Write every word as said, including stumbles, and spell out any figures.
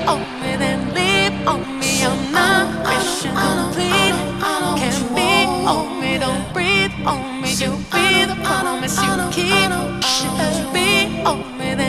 on me, then leave on me. I'm not mission complete. Can't be on me, don't breathe on me. You be the promise you keep. Should be on me, then